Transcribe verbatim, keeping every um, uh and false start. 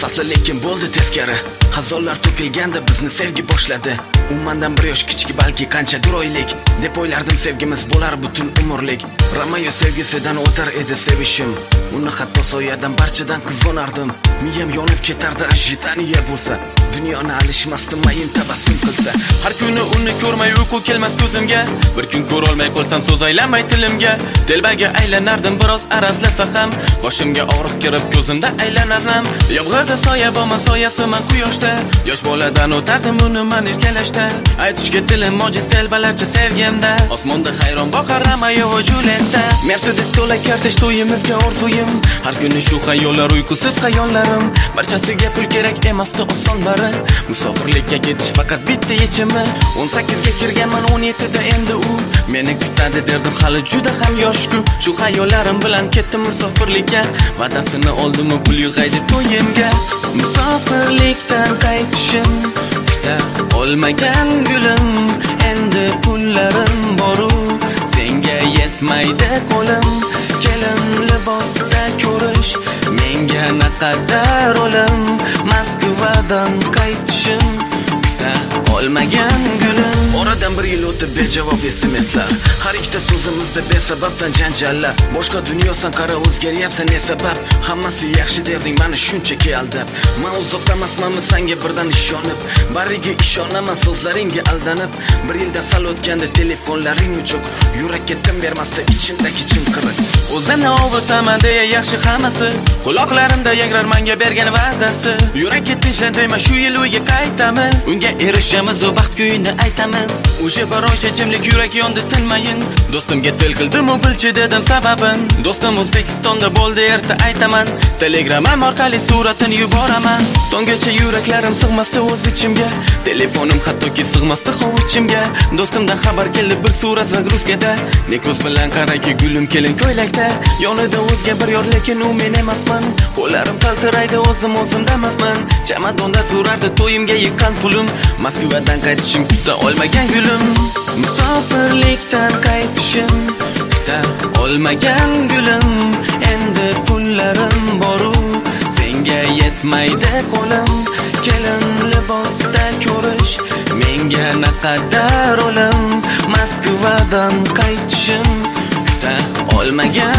fasli lekin bo'ldi teskari. Xazonlar to'kilganda bizni sevgi boshladi. U mendan bir yosh kichik, balki qanchadir oylik deb o'ylardim sevgimiz bo'lar butun umrlik. Romeo sevgisidan o'tar edi sevishim. Uni hatto soyadan barchadan qizg'onardim. Miyam yonib ketardi ajitaniya bo'lsa. Dunyoni alishmasdim mayin tabassum qilsa. Har kuni uni ko'rmay uyqu kelmas ko'zimga. Bir kun ko'ra olmay qolsam so'z aylanmay tilimga. Telbaga aylanardim biroz arazlasa ham. Boshimga og'riq kirib ko'zimda aylanardim. Yomg'irda soya bo'lma soyasiman quyoshda. Yosh boladan o'tardim buni men erkalashda. Aytishga tilim mojiz telbalarcha sevgimda. Osmonda hayron boqar Romeo va Julietta. Mercedes to'la kartish to'yimizga orzuyim. Har kuni shu xayollar uyqusiz xayollarim. Barchasiga pul kerak emasdi oson bari. Musofirlikka ketish faqat bitta yechimi. o'n sakkizga kirganman o'n yettida endi u meni kutadi derdim hali juda ham yoshku. Shu xayollarim bilan ketdim musofirlikka. Va'dasini oldim-u pul yig'aydi to'yimga. Musofirlikdan qaytishim kuta olmagan gulim. Endi pullarim boru senga yetmaydi qo'lim. Kelin libosda ko'rish menga naqadar o'lim. Moskvadan qaytishim kuta olmagan gulim. Oradan bir yil o'tib bejavob S M S'lar. Har ikkita so'zimizda besababdan janjallar. Boshqa dunyosan qara o'zgaryapsan ne sabab? Hammasi yaxshi derding meni shunchaki aldab. Men uzoqda emasman senga birdan ishonib. Bariga ishonaman so'zlaringga aldanib. Bir yilda sal o'tganda telefonlaring o'chiq. Yurakka tim bermasdi ichimdagi chimqiriq. O'zini ovutaman deya yaxshi hammasi. Quloqlarimda yangrar menga bergan va'dasi. Yurakka tinchlantirma shu yil uyga qaytamiz. Unga erishamiz u baxt kuyini aytamiz. O'sha bir oy chimlik yurak yondi tinmayin. Do'stimga til qildim u bilchi dedim sababin. Do'stim O'zbekistonda bo'ldi erta aytaman. Telegramam orqali suratini yuboraman. So'nggacha yuraklarim sig'masdi o'z ichimga. Telefonim hattoki sig'masdi hovuchimga. Do'stimdan xabar keldi bir surat zagruzkada. Ne ko'z bilan qarayki gulim kelin ko'ylakda. Yonida o'zga bir yor lekin u men emasman. Qo'llarim qaltiraydi o'zim o'zimda emasman. Chamadonda turardi to'yimga yiqqan pulim. Moskvadan qaytishim kuta olmagan gulim. Musofirlikdan qaytishim kuta olmagan gulim. Endi pullarim boru senga yetmaydi qo'lim. Kelin libosda ko'rish menga naqadar o'lim. Moskvadan qaytishim kuta olmagan